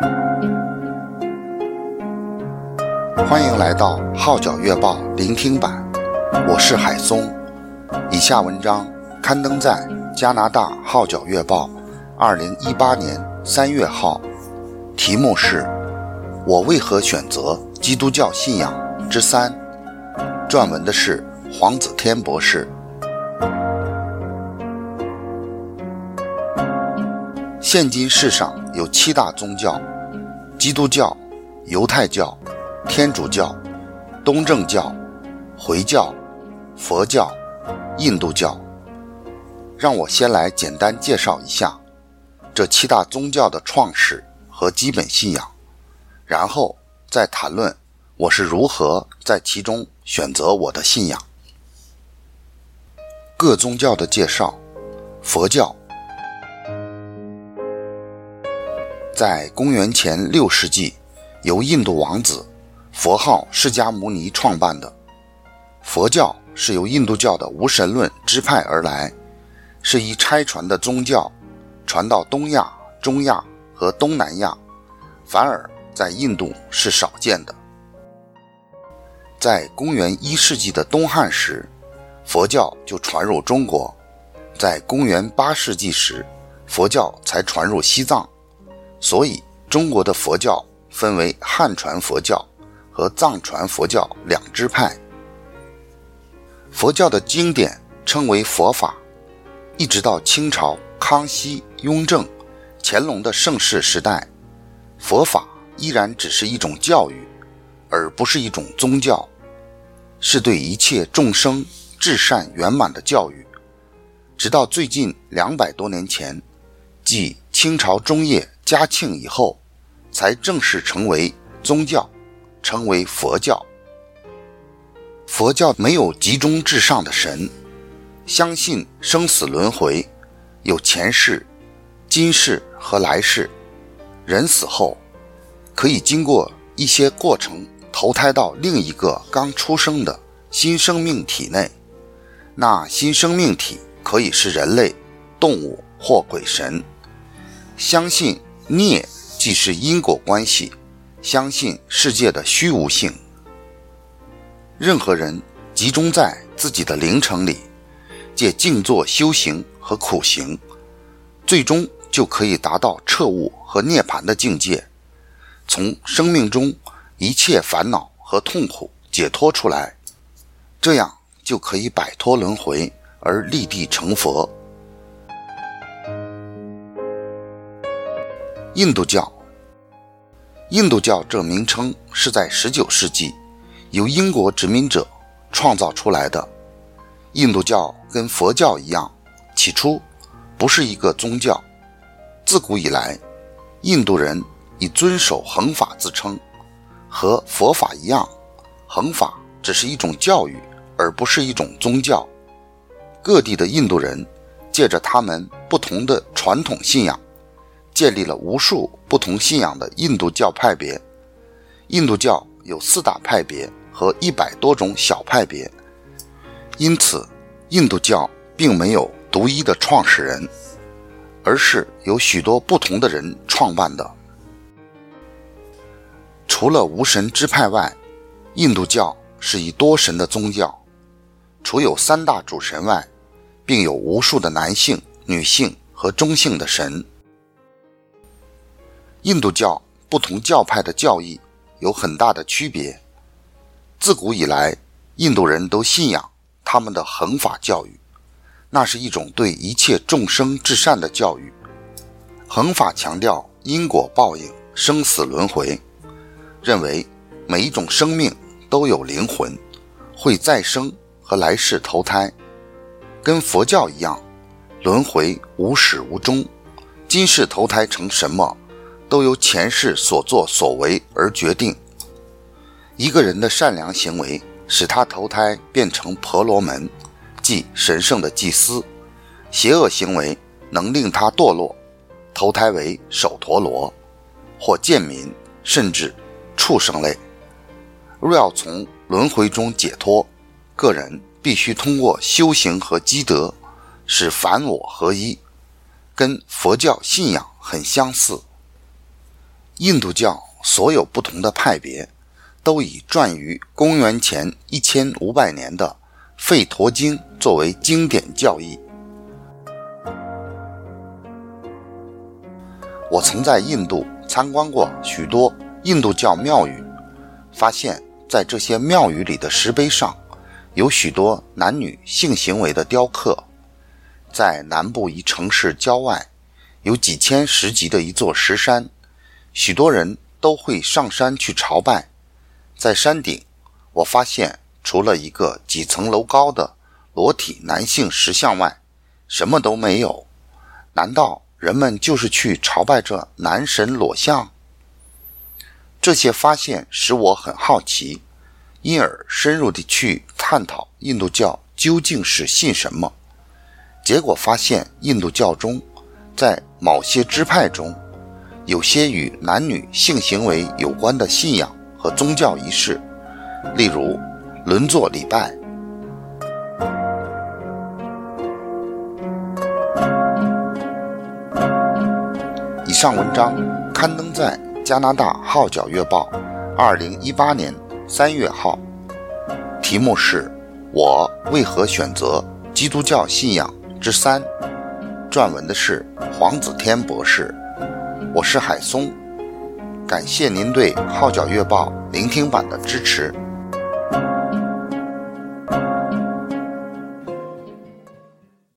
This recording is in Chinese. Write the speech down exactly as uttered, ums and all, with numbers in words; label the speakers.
Speaker 1: 欢迎来到号角月报聆听版，我是海松。以下文章刊登在加拿大号角月报二零一八年三月号，题目是我为何选择基督教信仰之三，撰文的是黄子天博士。现今世上有七大宗教：基督教、犹太教、天主教、东正教、回教、佛教、印度教。让我先来简单介绍一下这七大宗教的创始和基本信仰，然后再谈论我是如何在其中选择我的信仰。各宗教的介绍。佛教在公元前六世纪由印度王子佛号释迦牟尼创办的。佛教是由印度教的无神论支派而来，是一差传的宗教，传到东亚、中亚和东南亚，反而在印度是少见的。在公元一世纪的东汉时，佛教就传入中国，在公元八世纪时，佛教才传入西藏，所以中国的佛教分为汉传佛教和藏传佛教两支派。佛教的经典称为佛法，一直到清朝、康熙、雍正、乾隆的盛世时代，佛法依然只是一种教育，而不是一种宗教，是对一切众生至善圆满的教育。直到最近两百多年前，即清朝中叶嘉庆以后，才正式成为宗教，成为佛教。佛教没有集中至上的神，相信生死轮回，有前世、今世和来世，人死后可以经过一些过程投胎到另一个刚出生的新生命体内，那新生命体可以是人类、动物或鬼神。相信孽即是因果关系，相信世界的虚无性。任何人集中在自己的灵程里，借静坐修行和苦行，最终就可以达到彻悟和涅槃的境界，从生命中一切烦恼和痛苦解脱出来，这样就可以摆脱轮回而立地成佛。印度教印度教这名称是在十九世纪由英国殖民者创造出来的。印度教跟佛教一样，起初不是一个宗教。自古以来，印度人以遵守恒法自称，和佛法一样，恒法只是一种教育，而不是一种宗教。各地的印度人借着他们不同的传统信仰，建立了无数不同信仰的印度教派别。印度教有四大派别和一百多种小派别，因此印度教并没有独一的创始人，而是由许多不同的人创办的。除了无神支派外，印度教是以多神的宗教，除有三大主神外，并有无数的男性、女性和中性的神。印度教不同教派的教义有很大的区别。自古以来，印度人都信仰他们的恒法教育，那是一种对一切众生至善的教育。恒法强调因果报应、生死轮回，认为每一种生命都有灵魂，会再生和来世投胎。跟佛教一样，轮回无始无终，今世投胎成什么，都由前世所作所为而决定。一个人的善良行为使他投胎变成婆罗门，即神圣的祭司；邪恶行为能令他堕落，投胎为首陀罗或贱民，甚至畜生类。若要从轮回中解脱，个人必须通过修行和积德，使凡我合一，跟佛教信仰很相似。 印度教所有不同的派别都以传于公元前一千五百年的吠陀经作为经典教义。我曾在印度参观过许多印度教庙宇，发现在这些庙宇里的石碑上有许多男女性行为的雕刻。在南部一城市郊外，有几千石级的一座石山，许多人都会上山去朝拜。在山顶，我发现除了一个几层楼高的裸体男性石像外，什么都没有。难道人们就是去朝拜这男神裸像？这些发现使我很好奇，因而深入地去探讨印度教究竟是信什么。结果发现印度教中，在某些支派中，有些与男女性行为有关的信仰和宗教仪式，例如轮座礼拜。以上文章刊登在加拿大号角月报二零一八年三月号，题目是我为何选择基督教信仰之三，撰文的是黄子天博士。我是海松，感谢您对号角月报聆听版的支持。